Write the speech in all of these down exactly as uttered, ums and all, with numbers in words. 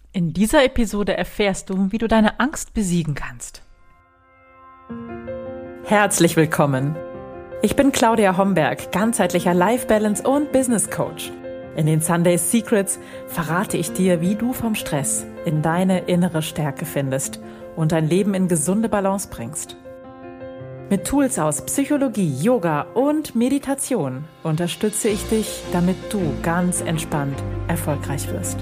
In dieser Episode erfährst du, wie du deine Angst besiegen kannst. Herzlich willkommen. Ich bin Claudia Homberg, ganzheitlicher Life Balance und Business Coach. In den Sunday Secrets verrate ich dir, wie du vom Stress in deine innere Stärke findest und dein Leben in gesunde Balance bringst. Mit Tools aus Psychologie, Yoga und Meditation unterstütze ich dich, damit du ganz entspannt erfolgreich wirst.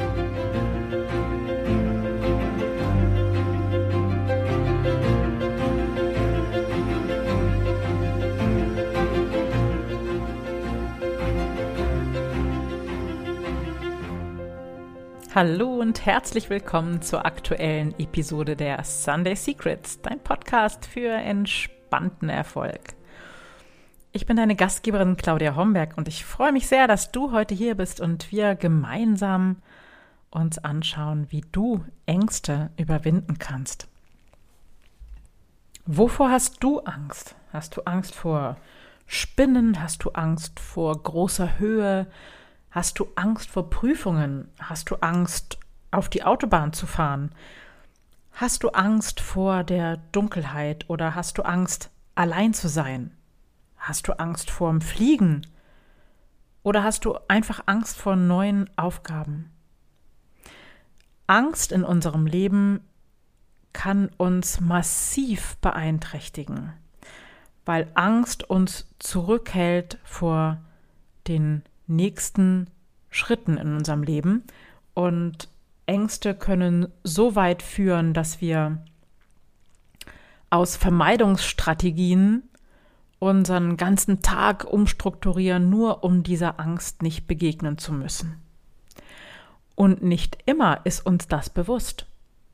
Hallo und herzlich willkommen zur aktuellen Episode der Sunday Secrets, dein Podcast für entspannten Erfolg. Ich bin deine Gastgeberin Claudia Homberg und ich freue mich sehr, dass du heute hier bist und wir gemeinsam uns anschauen, wie du Ängste überwinden kannst. Wovor hast du Angst? Hast du Angst vor Spinnen? Hast du Angst vor großer Höhe? Hast du Angst vor Prüfungen? Hast du Angst, auf die Autobahn zu fahren? Hast du Angst vor der Dunkelheit oder hast du Angst, allein zu sein? Hast du Angst vorm Fliegen? Oder hast du einfach Angst vor neuen Aufgaben? Angst in unserem Leben kann uns massiv beeinträchtigen, weil Angst uns zurückhält vor den nächsten Schritten in unserem Leben und Ängste können so weit führen, dass wir aus Vermeidungsstrategien unseren ganzen Tag umstrukturieren, nur um dieser Angst nicht begegnen zu müssen. Und nicht immer ist uns das bewusst.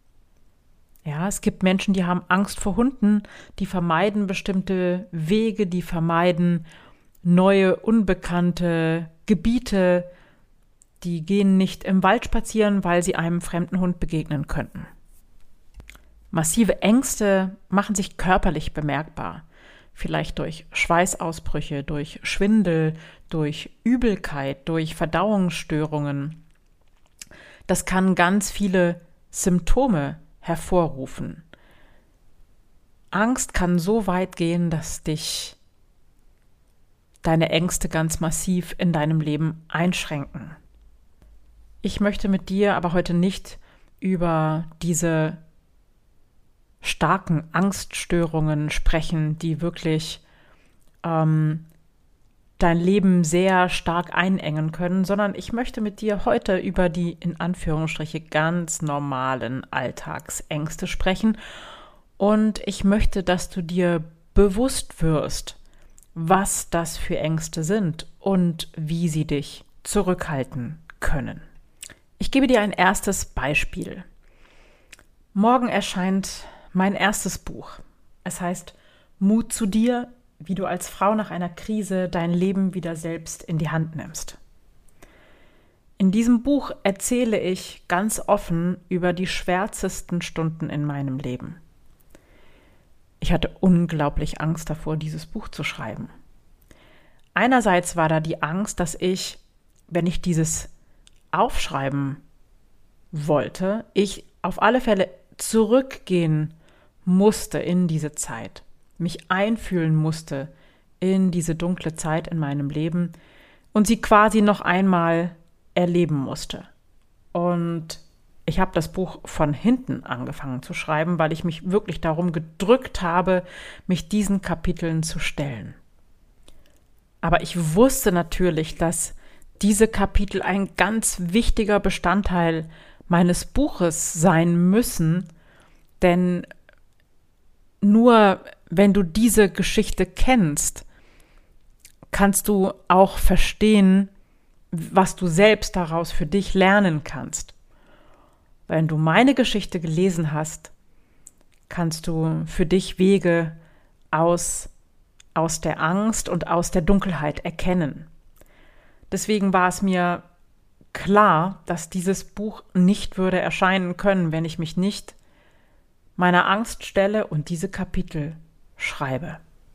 Ja, es gibt Menschen, die haben Angst vor Hunden, die vermeiden bestimmte Wege, die vermeiden neue, unbekannte Gebiete, die gehen nicht im Wald spazieren, weil sie einem fremden Hund begegnen könnten. Massive Ängste machen sich körperlich bemerkbar, vielleicht durch Schweißausbrüche, durch Schwindel, durch Übelkeit, durch Verdauungsstörungen. Das kann ganz viele Symptome hervorrufen. Angst kann so weit gehen, dass dich deine Ängste ganz massiv in deinem Leben einschränken. Ich möchte mit dir aber heute nicht über diese starken Angststörungen sprechen, die wirklich ähm, dein Leben sehr stark einengen können, sondern ich möchte mit dir heute über die in Anführungsstriche ganz normalen Alltagsängste sprechen und ich möchte, dass du dir bewusst wirst, was das für Ängste sind und wie sie dich zurückhalten können. Ich gebe dir ein erstes Beispiel. Morgen erscheint mein erstes Buch. Es heißt Mut zu dir, wie du als Frau nach einer Krise dein Leben wieder selbst in die Hand nimmst. In diesem Buch erzähle ich ganz offen über die schwärzesten Stunden in meinem Leben. Ich hatte unglaublich Angst davor, dieses Buch zu schreiben. Einerseits war da die Angst, dass ich, wenn ich dieses aufschreiben wollte, ich auf alle Fälle zurückgehen musste in diese Zeit, mich einfühlen musste in diese dunkle Zeit in meinem Leben und sie quasi noch einmal erleben musste. Und ich habe das Buch von hinten angefangen zu schreiben, weil ich mich wirklich darum gedrückt habe, mich diesen Kapiteln zu stellen. Aber ich wusste natürlich, dass diese Kapitel ein ganz wichtiger Bestandteil meines Buches sein müssen, denn nur wenn du diese Geschichte kennst, kannst du auch verstehen, was du selbst daraus für dich lernen kannst. Wenn du meine Geschichte gelesen hast, kannst du für dich Wege aus, aus der Angst und aus der Dunkelheit erkennen. Deswegen war es mir klar, dass dieses Buch nicht würde erscheinen können, wenn ich mich nicht meiner Angst stelle und diese Kapitel schreibe.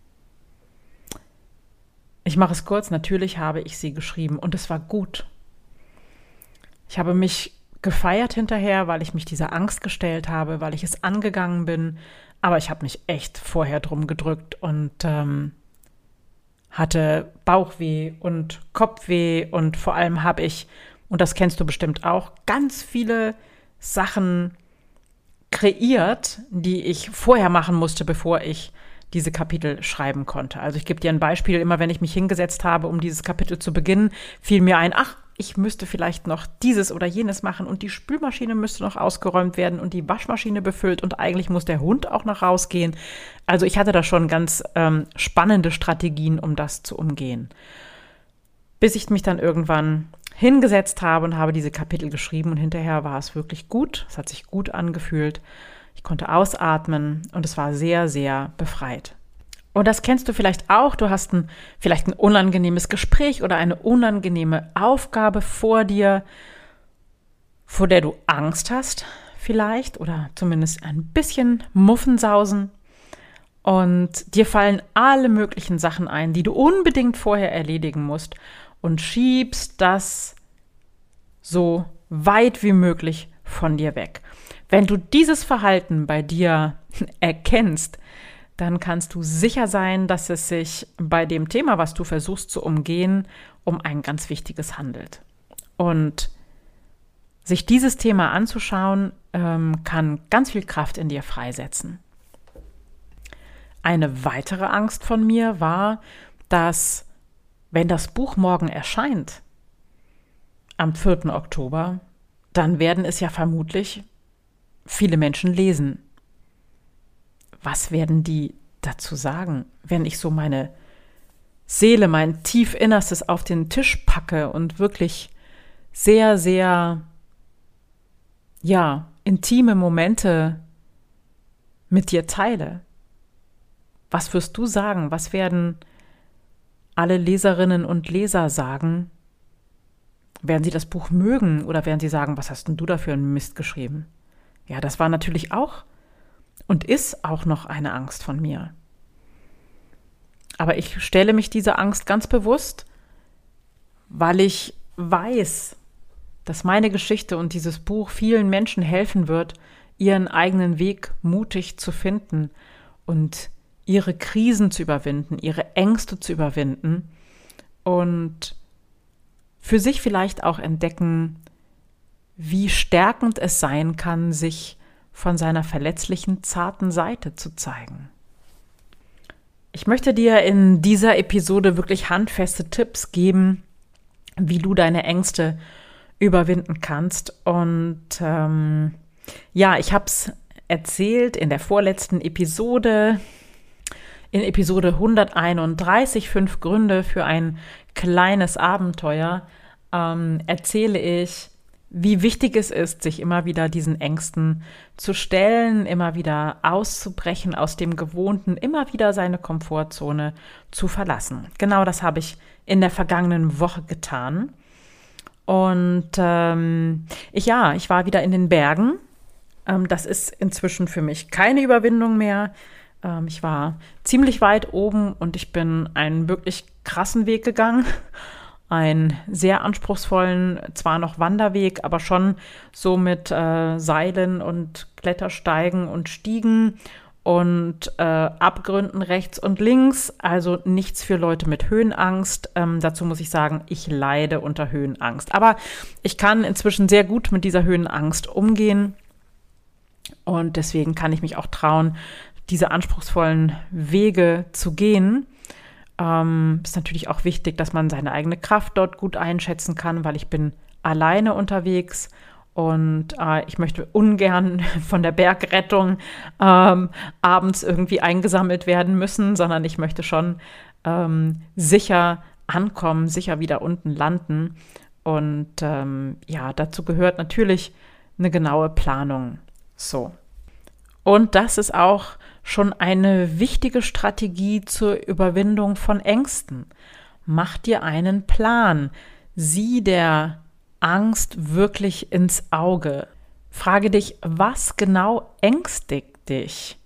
Ich mache es kurz, natürlich habe ich sie geschrieben und es war gut. Ich habe mich gefeiert hinterher, weil ich mich dieser Angst gestellt habe, weil ich es angegangen bin. Aber ich habe mich echt vorher drum gedrückt und ähm, hatte Bauchweh und Kopfweh und vor allem habe ich, und das kennst du bestimmt auch, ganz viele Sachen kreiert, die ich vorher machen musste, bevor ich diese Kapitel schreiben konnte. Also ich gebe dir ein Beispiel, immer wenn ich mich hingesetzt habe, um dieses Kapitel zu beginnen, fiel mir ein, ach, ich müsste vielleicht noch dieses oder jenes machen und die Spülmaschine müsste noch ausgeräumt werden und die Waschmaschine befüllt und eigentlich muss der Hund auch noch rausgehen. Also ich hatte da schon ganz ähm, spannende Strategien, um das zu umgehen. Bis ich mich dann irgendwann hingesetzt habe und habe diese Kapitel geschrieben und hinterher war es wirklich gut. Es hat sich gut angefühlt. Ich konnte ausatmen und es war sehr, sehr befreit. Und das kennst du vielleicht auch. Du hast ein, vielleicht ein unangenehmes Gespräch oder eine unangenehme Aufgabe vor dir, vor der du Angst hast vielleicht oder zumindest ein bisschen Muffensausen. Und dir fallen alle möglichen Sachen ein, die du unbedingt vorher erledigen musst und schiebst das so weit wie möglich von dir weg. Wenn du dieses Verhalten bei dir erkennst, dann kannst du sicher sein, dass es sich bei dem Thema, was du versuchst zu umgehen, um ein ganz wichtiges handelt. Und sich dieses Thema anzuschauen, ähm, kann ganz viel Kraft in dir freisetzen. Eine weitere Angst von mir war, dass, wenn das Buch morgen erscheint, am vierten Oktober, dann werden es ja vermutlich viele Menschen lesen. Was werden die dazu sagen, wenn ich so meine Seele, mein Tiefinnerstes auf den Tisch packe und wirklich sehr, sehr, ja, intime Momente mit dir teile? Was wirst du sagen? Was werden alle Leserinnen und Leser sagen? Werden sie das Buch mögen oder werden sie sagen, was hast denn du da für einen Mist geschrieben? Ja, das war natürlich auch und ist auch noch eine Angst von mir. Aber ich stelle mich dieser Angst ganz bewusst, weil ich weiß, dass meine Geschichte und dieses Buch vielen Menschen helfen wird, ihren eigenen Weg mutig zu finden und ihre Krisen zu überwinden, ihre Ängste zu überwinden und für sich vielleicht auch entdecken, wie stärkend es sein kann, sich von seiner verletzlichen, zarten Seite zu zeigen. Ich möchte dir in dieser Episode wirklich handfeste Tipps geben, wie du deine Ängste überwinden kannst. Und ähm, ja, ich habe es erzählt in der vorletzten Episode, in Episode hunderteinunddreißig, fünf Gründe für ein kleines Abenteuer, ähm, erzähle ich, wie wichtig es ist, sich immer wieder diesen Ängsten zu stellen, immer wieder auszubrechen aus dem Gewohnten, immer wieder seine Komfortzone zu verlassen. Genau das habe ich in der vergangenen Woche getan. Und ähm, ich, ja, ich war wieder in den Bergen. Ähm, das ist inzwischen für mich keine Überwindung mehr. Ähm, ich war ziemlich weit oben und ich bin einen wirklich krassen Weg gegangen. Einen sehr anspruchsvollen, zwar noch Wanderweg, aber schon so mit äh, Seilen und Klettersteigen und Stiegen und äh, Abgründen rechts und links. Also nichts für Leute mit Höhenangst. Ähm, dazu muss ich sagen, ich leide unter Höhenangst. Aber ich kann inzwischen sehr gut mit dieser Höhenangst umgehen. Und deswegen kann ich mich auch trauen, diese anspruchsvollen Wege zu gehen. Ähm, ist natürlich auch wichtig, dass man seine eigene Kraft dort gut einschätzen kann, weil ich bin alleine unterwegs und äh, ich möchte ungern von der Bergrettung ähm, abends irgendwie eingesammelt werden müssen, sondern ich möchte schon ähm, sicher ankommen, sicher wieder unten landen. Und ähm, ja, dazu gehört natürlich eine genaue Planung. So. Und das ist auch schon eine wichtige Strategie zur Überwindung von Ängsten. Mach dir einen Plan. Sieh der Angst wirklich ins Auge. Frage dich, was genau ängstigt dich?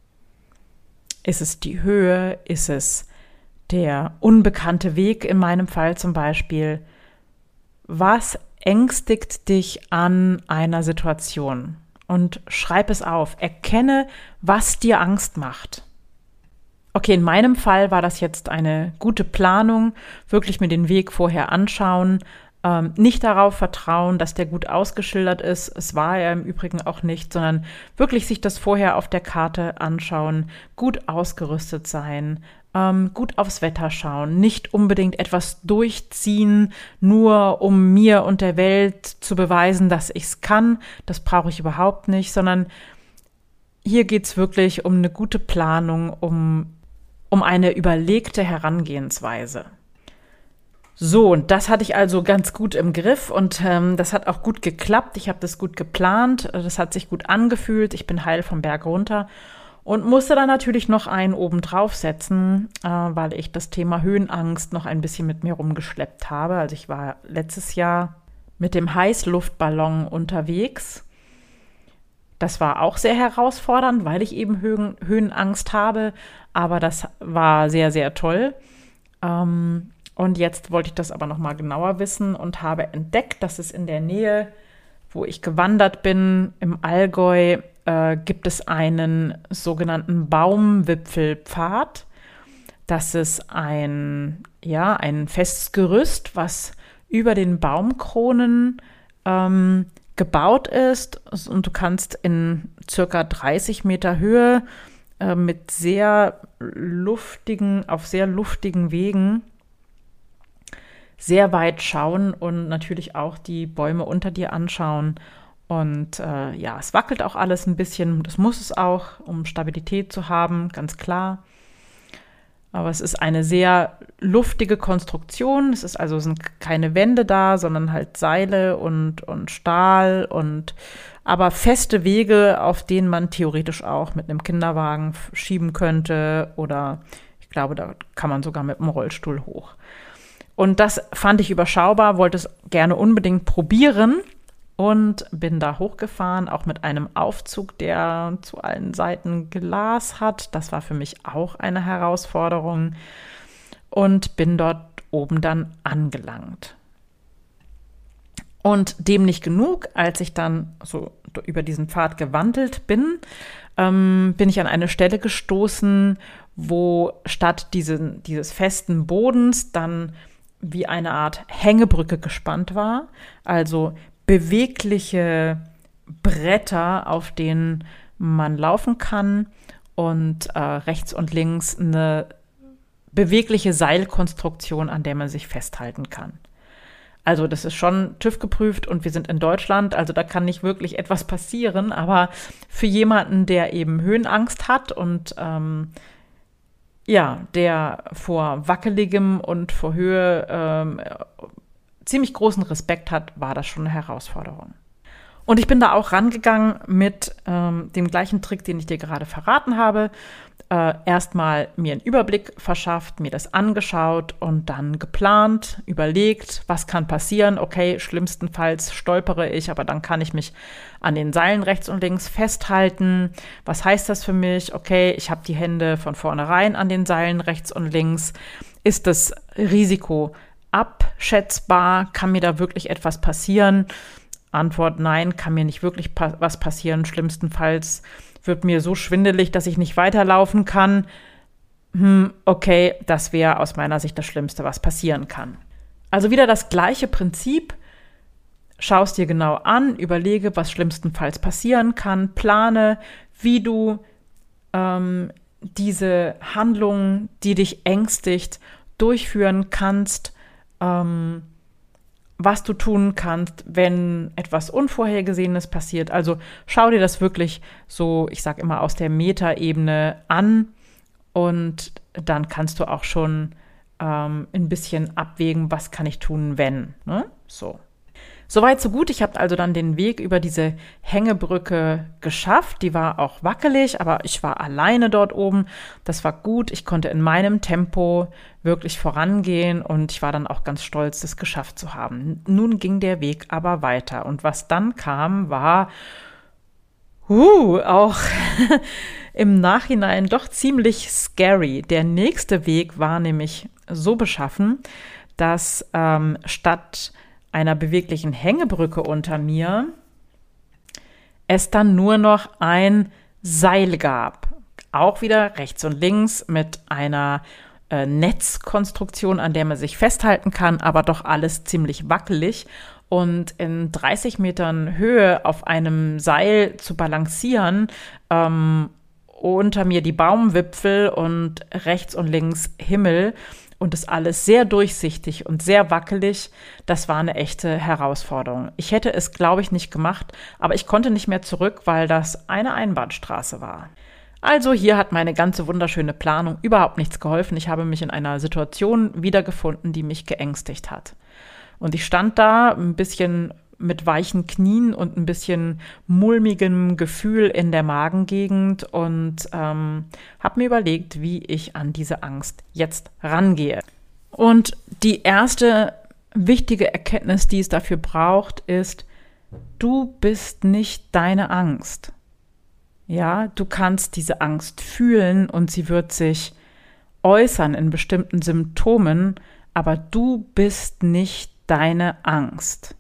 Ist es die Höhe? Ist es der unbekannte Weg in meinem Fall zum Beispiel? Was ängstigt dich an einer Situation? Und schreib es auf. Erkenne, was dir Angst macht. Okay, in meinem Fall war das jetzt eine gute Planung, wirklich mir den Weg vorher anschauen, ähm, nicht darauf vertrauen, dass der gut ausgeschildert ist. Es war er im Übrigen auch nicht, sondern wirklich sich das vorher auf der Karte anschauen, gut ausgerüstet sein, ähm, gut aufs Wetter schauen, nicht unbedingt etwas durchziehen, nur um mir und der Welt zu beweisen, dass ich es kann. Das brauche ich überhaupt nicht, sondern hier geht es wirklich um eine gute Planung, um um eine überlegte Herangehensweise. So, und das hatte ich also ganz gut im Griff und ähm, das hat auch gut geklappt. Ich habe das gut geplant, das hat sich gut angefühlt. Ich bin heil vom Berg runter und musste dann natürlich noch einen oben drauf setzen, äh, weil ich das Thema Höhenangst noch ein bisschen mit mir rumgeschleppt habe. Also ich war letztes Jahr mit dem Heißluftballon unterwegs. Das war auch sehr herausfordernd, weil ich eben Höhen, Höhenangst habe, aber das war sehr, sehr toll. Ähm, und jetzt wollte ich das aber noch mal genauer wissen und habe entdeckt, dass es in der Nähe, wo ich gewandert bin, im Allgäu, äh, gibt es einen sogenannten Baumwipfelpfad. Das ist ein, ja, ein festes Gerüst, was über den Baumkronen ähm, gebaut ist und du kannst in circa dreißig Meter Höhe äh, mit sehr luftigen, auf sehr luftigen Wegen sehr weit schauen und natürlich auch die Bäume unter dir anschauen. Und äh, ja, es wackelt auch alles ein bisschen, das muss es auch, um Stabilität zu haben, ganz klar. Aber es ist eine sehr luftige Konstruktion. Es ist also es sind keine Wände da, sondern halt Seile und, und Stahl und aber feste Wege, auf denen man theoretisch auch mit einem Kinderwagen schieben könnte oder ich glaube, da kann man sogar mit dem Rollstuhl hoch. Und das fand ich überschaubar, wollte es gerne unbedingt probieren und bin da hochgefahren, auch mit einem Aufzug, der zu allen Seiten Glas hat. Das war für mich auch eine Herausforderung und bin dort oben dann angelangt. Und dem nicht genug, als ich dann so über diesen Pfad gewandelt bin, ähm, bin ich an eine Stelle gestoßen, wo statt diesen, dieses festen Bodens dann wie eine Art Hängebrücke gespannt war, also bewegliche Bretter, auf denen man laufen kann und äh, rechts und links eine bewegliche Seilkonstruktion, an der man sich festhalten kann. Also das ist schon TÜV geprüft und wir sind in Deutschland, also da kann nicht wirklich etwas passieren, aber für jemanden, der eben Höhenangst hat und ähm, ja, der vor Wackeligem und vor Höhe ähm, ziemlich großen Respekt hat, war das schon eine Herausforderung. Und ich bin da auch rangegangen mit ähm, dem gleichen Trick, den ich dir gerade verraten habe. Äh, erstmal mir einen Überblick verschafft, mir das angeschaut und dann geplant, überlegt, was kann passieren. Okay, schlimmstenfalls stolpere ich, aber dann kann ich mich an den Seilen rechts und links festhalten. Was heißt das für mich? Okay, ich habe die Hände von vornherein an den Seilen rechts und links. Ist das Risiko abschätzbar? Kann mir da wirklich etwas passieren? Antwort: Nein, kann mir nicht wirklich pa- was passieren. Schlimmstenfalls wird mir so schwindelig, dass ich nicht weiterlaufen kann. Hm, okay, das wäre aus meiner Sicht das Schlimmste, was passieren kann. Also wieder das gleiche Prinzip. Schau es dir genau an, überlege, was schlimmstenfalls passieren kann, plane, wie du ähm, diese Handlung, die dich ängstigt, durchführen kannst, ähm, was du tun kannst, wenn etwas Unvorhergesehenes passiert. Also schau dir das wirklich so, ich sage immer, aus der Metaebene an und dann kannst du auch schon ähm, ein bisschen abwägen, was kann ich tun, wenn. Ne? So. Soweit, so gut. Ich habe also dann den Weg über diese Hängebrücke geschafft. Die war auch wackelig, aber ich war alleine dort oben. Das war gut. Ich konnte in meinem Tempo wirklich vorangehen und ich war dann auch ganz stolz, das geschafft zu haben. Nun ging der Weg aber weiter und was dann kam, war uh, auch im Nachhinein doch ziemlich scary. Der nächste Weg war nämlich so beschaffen, dass ähm, statt einer beweglichen Hängebrücke unter mir es dann nur noch ein Seil gab. Auch wieder rechts und links mit einer äh, Netzkonstruktion, an der man sich festhalten kann, aber doch alles ziemlich wackelig. Und in dreißig Metern Höhe auf einem Seil zu balancieren, ähm, unter mir die Baumwipfel und rechts und links Himmel und das alles sehr durchsichtig und sehr wackelig, das war eine echte Herausforderung. Ich hätte es, glaube ich, nicht gemacht, aber ich konnte nicht mehr zurück, weil das eine Einbahnstraße war. Also hier hat meine ganze wunderschöne Planung überhaupt nichts geholfen. Ich habe mich in einer Situation wiedergefunden, die mich geängstigt hat. Und ich stand da ein bisschen mit weichen Knien und ein bisschen mulmigem Gefühl in der Magengegend und ähm, habe mir überlegt, wie ich an diese Angst jetzt rangehe. Und die erste wichtige Erkenntnis, die es dafür braucht, ist, du bist nicht deine Angst. Ja, du kannst diese Angst fühlen und sie wird sich äußern in bestimmten Symptomen, aber du bist nicht deine Angst.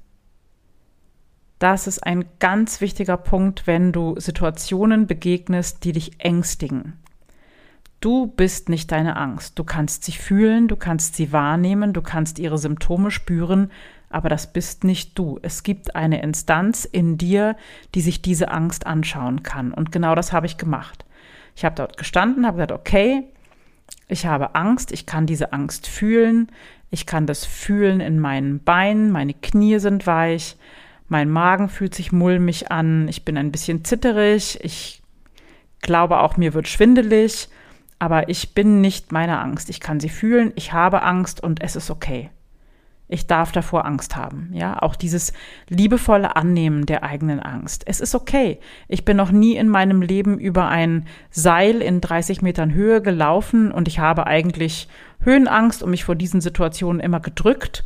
Das ist ein ganz wichtiger Punkt, wenn du Situationen begegnest, die dich ängstigen. Du bist nicht deine Angst. Du kannst sie fühlen, du kannst sie wahrnehmen, du kannst ihre Symptome spüren, aber das bist nicht du. Es gibt eine Instanz in dir, die sich diese Angst anschauen kann. Und genau das habe ich gemacht. Ich habe dort gestanden, habe gesagt, okay, ich habe Angst, ich kann diese Angst fühlen, ich kann das fühlen in meinen Beinen, meine Knie sind weich, mein Magen fühlt sich mulmig an, ich bin ein bisschen zitterig, ich glaube auch, mir wird schwindelig, aber ich bin nicht meine Angst. Ich kann sie fühlen, ich habe Angst und es ist okay. Ich darf davor Angst haben, ja, auch dieses liebevolle Annehmen der eigenen Angst. Es ist okay. Ich bin noch nie in meinem Leben über ein Seil in dreißig Metern Höhe gelaufen und ich habe eigentlich Höhenangst und mich vor diesen Situationen immer gedrückt.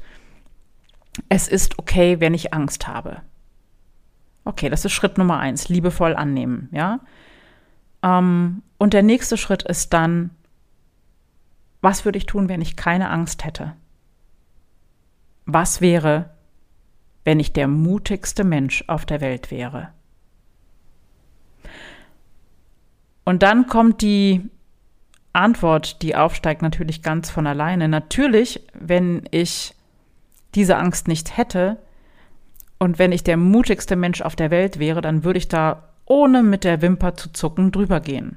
Es ist okay, wenn ich Angst habe. Okay, das ist Schritt Nummer eins, liebevoll annehmen, ja. Ähm, und der nächste Schritt ist dann, was würde ich tun, wenn ich keine Angst hätte? Was wäre, wenn ich der mutigste Mensch auf der Welt wäre? Und dann kommt die Antwort, die aufsteigt natürlich ganz von alleine. Natürlich, wenn ich diese Angst nicht hätte und wenn ich der mutigste Mensch auf der Welt wäre, dann würde ich da ohne mit der Wimper zu zucken drüber gehen.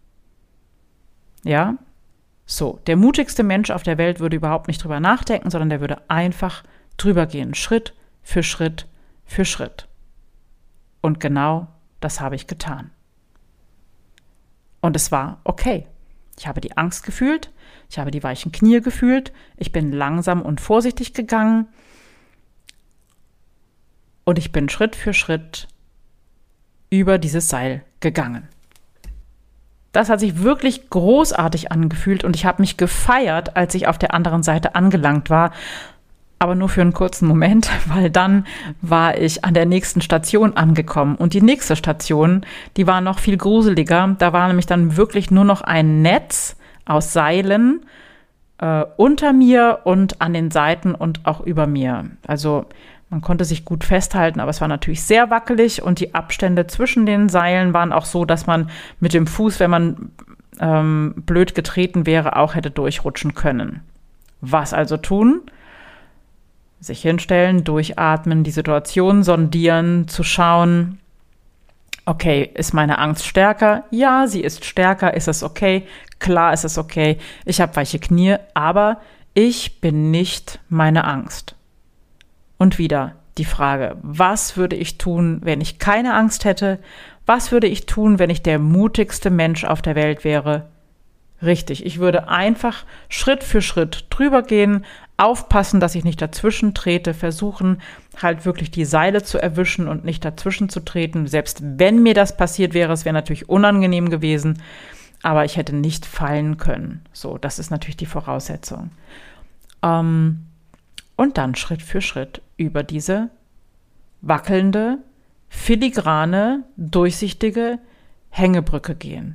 Ja? So, der mutigste Mensch auf der Welt würde überhaupt nicht drüber nachdenken, sondern der würde einfach drüber gehen, Schritt für Schritt für Schritt. Und genau das habe ich getan. Und es war okay. Ich habe die Angst gefühlt, ich habe die weichen Knie gefühlt, ich bin langsam und vorsichtig gegangen und ich bin Schritt für Schritt über dieses Seil gegangen. Das hat sich wirklich großartig angefühlt und ich habe mich gefeiert, als ich auf der anderen Seite angelangt war, aber nur für einen kurzen Moment, weil dann war ich an der nächsten Station angekommen und die nächste Station, die war noch viel gruseliger. Da war nämlich dann wirklich nur noch ein Netz aus Seilen äh, unter mir und an den Seiten und auch über mir. Also man konnte sich gut festhalten, aber es war natürlich sehr wackelig und die Abstände zwischen den Seilen waren auch so, dass man mit dem Fuß, wenn man ähm, blöd getreten wäre, auch hätte durchrutschen können. Was also tun? Sich hinstellen, durchatmen, die Situation sondieren, zu schauen, okay, ist meine Angst stärker? Ja, sie ist stärker, ist es okay? Klar ist es okay, ich habe weiche Knie, aber ich bin nicht meine Angst. Und wieder die Frage, was würde ich tun, wenn ich keine Angst hätte? Was würde ich tun, wenn ich der mutigste Mensch auf der Welt wäre? Richtig, ich würde einfach Schritt für Schritt drüber gehen, aufpassen, dass ich nicht dazwischen trete, versuchen halt wirklich die Seile zu erwischen und nicht dazwischen zu treten. Selbst wenn mir das passiert wäre, es wäre natürlich unangenehm gewesen, aber ich hätte nicht fallen können. So, das ist natürlich die Voraussetzung. Ähm, und dann Schritt für Schritt über diese wackelnde, filigrane, durchsichtige Hängebrücke gehen.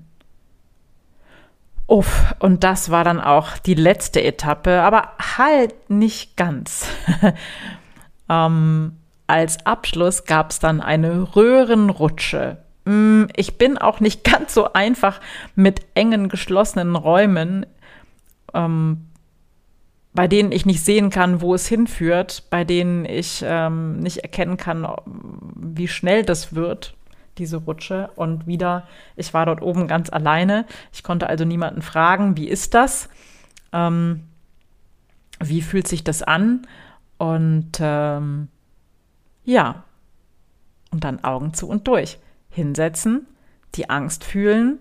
Uff, und das war dann auch die letzte Etappe, aber halt nicht ganz. Ähm, als Abschluss gab es dann eine Röhrenrutsche. Ich bin auch nicht ganz so einfach mit engen, geschlossenen Räumen, ähm, bei denen ich nicht sehen kann, wo es hinführt, bei denen ich ähm, nicht erkennen kann, wie schnell das wird, diese Rutsche. Und wieder, ich war dort oben ganz alleine. Ich konnte also niemanden fragen, wie ist das? Ähm, wie fühlt sich das an? Und ähm, ja, und dann Augen zu und durch. Hinsetzen, die Angst fühlen,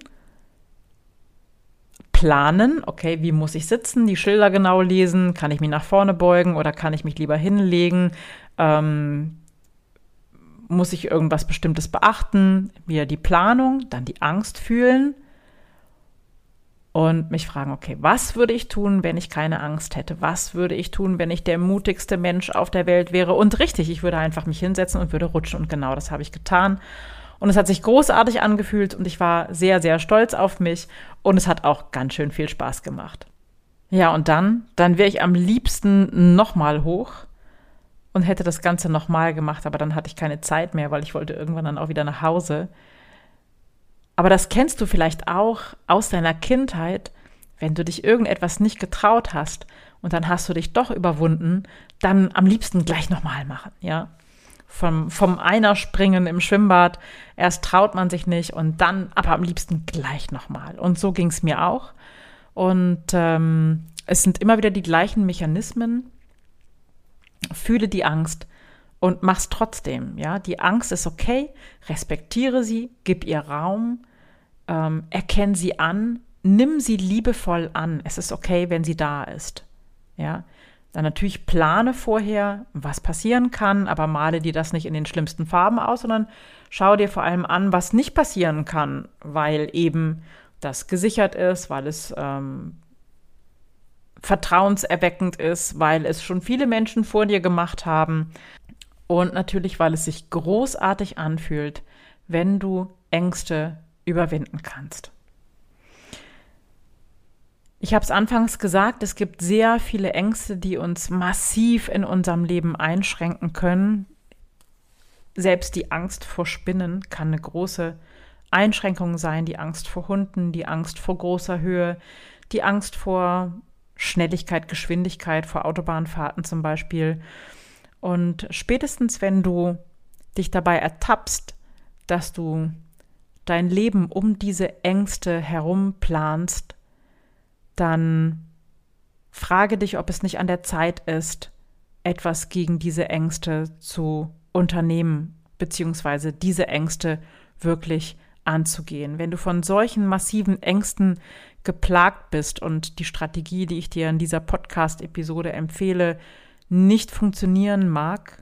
planen, okay, wie muss ich sitzen, die Schilder genau lesen, kann ich mich nach vorne beugen oder kann ich mich lieber hinlegen, ähm, muss ich irgendwas Bestimmtes beachten, wieder die Planung, dann die Angst fühlen und mich fragen, okay, was würde ich tun, wenn ich keine Angst hätte? Was würde ich tun, wenn ich der mutigste Mensch auf der Welt wäre? Und richtig, ich würde einfach mich hinsetzen und würde rutschen und genau das habe ich getan. Und es hat sich großartig angefühlt und ich war sehr, sehr stolz auf mich und es hat auch ganz schön viel Spaß gemacht. Ja, und dann, dann wäre ich am liebsten nochmal hoch und hätte das Ganze nochmal gemacht, aber dann hatte ich keine Zeit mehr, weil ich wollte irgendwann dann auch wieder nach Hause. Aber das kennst du vielleicht auch aus deiner Kindheit, wenn du dich irgendetwas nicht getraut hast und dann hast du dich doch überwunden, dann am liebsten gleich nochmal machen, ja. Vom, vom Einerspringen im Schwimmbad, erst traut man sich nicht und dann aber am liebsten gleich nochmal. Und so ging es mir auch. Und ähm, es sind immer wieder die gleichen Mechanismen. Fühle die Angst und mach's trotzdem. Ja? Die Angst ist okay, respektiere sie, gib ihr Raum, ähm, erkenn sie an, nimm sie liebevoll an. Es ist okay, wenn sie da ist. Ja? Dann natürlich plane vorher, was passieren kann, aber male dir das nicht in den schlimmsten Farben aus, sondern schau dir vor allem an, was nicht passieren kann, weil eben das gesichert ist, weil es ähm, vertrauenserweckend ist, weil es schon viele Menschen vor dir gemacht haben und natürlich, weil es sich großartig anfühlt, wenn du Ängste überwinden kannst. Ich habe es anfangs gesagt, es gibt sehr viele Ängste, die uns massiv in unserem Leben einschränken können. Selbst die Angst vor Spinnen kann eine große Einschränkung sein, die Angst vor Hunden, die Angst vor großer Höhe, die Angst vor Schnelligkeit, Geschwindigkeit, vor Autobahnfahrten zum Beispiel. Und spätestens, wenn du dich dabei ertappst, dass du dein Leben um diese Ängste herum planst, dann frage dich, ob es nicht an der Zeit ist, etwas gegen diese Ängste zu unternehmen, beziehungsweise diese Ängste wirklich anzugehen. Wenn du von solchen massiven Ängsten geplagt bist und die Strategie, die ich dir in dieser Podcast-Episode empfehle, nicht funktionieren mag,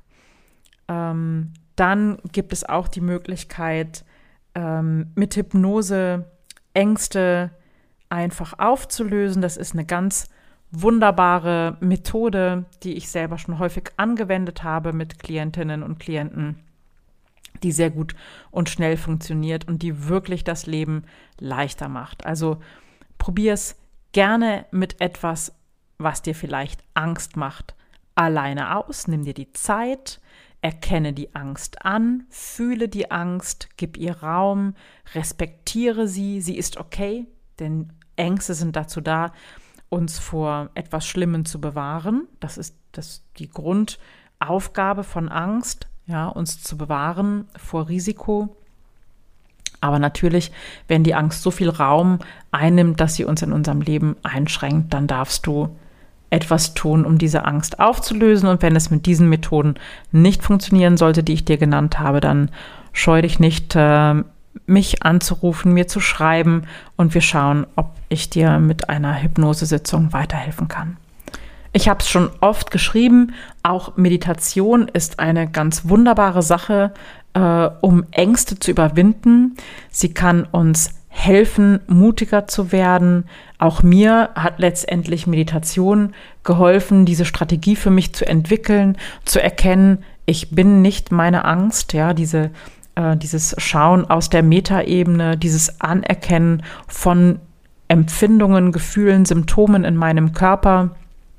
ähm, dann gibt es auch die Möglichkeit, ähm, mit Hypnose Ängste einfach aufzulösen. Das ist eine ganz wunderbare Methode, die ich selber schon häufig angewendet habe mit Klientinnen und Klienten, die sehr gut und schnell funktioniert und die wirklich das Leben leichter macht. Also probier es gerne mit etwas, was dir vielleicht Angst macht, alleine aus. Nimm dir die Zeit, erkenne die Angst an, fühle die Angst, gib ihr Raum, respektiere sie, sie ist okay, denn Ängste sind dazu da, uns vor etwas Schlimmem zu bewahren. Das ist das, die Grundaufgabe von Angst, ja, uns zu bewahren vor Risiko. Aber natürlich, wenn die Angst so viel Raum einnimmt, dass sie uns in unserem Leben einschränkt, dann darfst du etwas tun, um diese Angst aufzulösen. Und wenn es mit diesen Methoden nicht funktionieren sollte, die ich dir genannt habe, dann scheu dich nicht, äh, mich anzurufen, mir zu schreiben und wir schauen, ob ich dir mit einer Hypnosesitzung weiterhelfen kann. Ich habe es schon oft geschrieben, auch Meditation ist eine ganz wunderbare Sache, äh, um Ängste zu überwinden. Sie kann uns helfen, mutiger zu werden. Auch mir hat letztendlich Meditation geholfen, diese Strategie für mich zu entwickeln, zu erkennen, ich bin nicht meine Angst, ja, diese dieses Schauen aus der Metaebene, dieses Anerkennen von Empfindungen, Gefühlen, Symptomen in meinem Körper,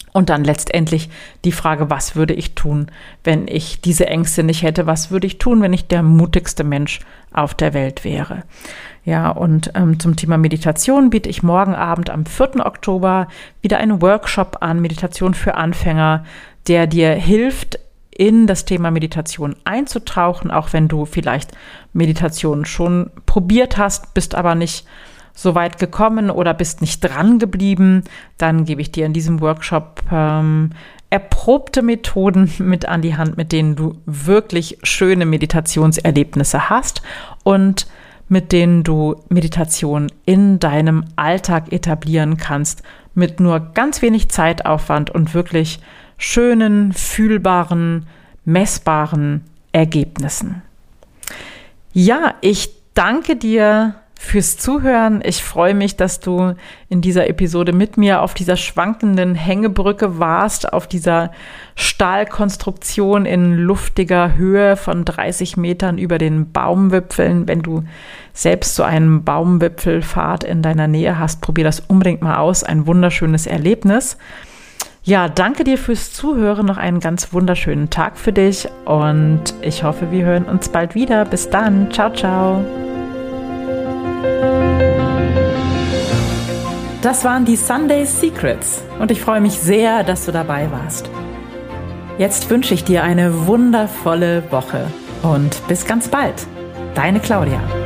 Und dann letztendlich die Frage, was würde ich tun, wenn ich diese Ängste nicht hätte? Was würde ich tun, wenn ich der mutigste Mensch auf der Welt wäre? Ja, und ähm, zum Thema Meditation biete ich morgen Abend am vierten Oktober wieder einen Workshop an, Meditation für Anfänger, der dir hilft, in das Thema Meditation einzutauchen, auch wenn du vielleicht Meditation schon probiert hast, bist aber nicht so weit gekommen oder bist nicht dran geblieben, dann gebe ich dir in diesem Workshop ähm, erprobte Methoden mit an die Hand, mit denen du wirklich schöne Meditationserlebnisse hast und mit denen du Meditation in deinem Alltag etablieren kannst, mit nur ganz wenig Zeitaufwand und wirklich schönen, fühlbaren, messbaren Ergebnissen. Ja, ich danke dir fürs Zuhören. Ich freue mich, dass du in dieser Episode mit mir auf dieser schwankenden Hängebrücke warst, auf dieser Stahlkonstruktion in luftiger Höhe von dreißig Metern über den Baumwipfeln. Wenn du selbst so einen Baumwipfelpfad in deiner Nähe hast, probier das unbedingt mal aus. Ein wunderschönes Erlebnis. Ja, danke dir fürs Zuhören. Noch einen ganz wunderschönen Tag für dich und ich hoffe, wir hören uns bald wieder. Bis dann. Ciao, ciao. Das waren die Sunday Secrets und ich freue mich sehr, dass du dabei warst. Jetzt wünsche ich dir eine wundervolle Woche und bis ganz bald. Deine Claudia.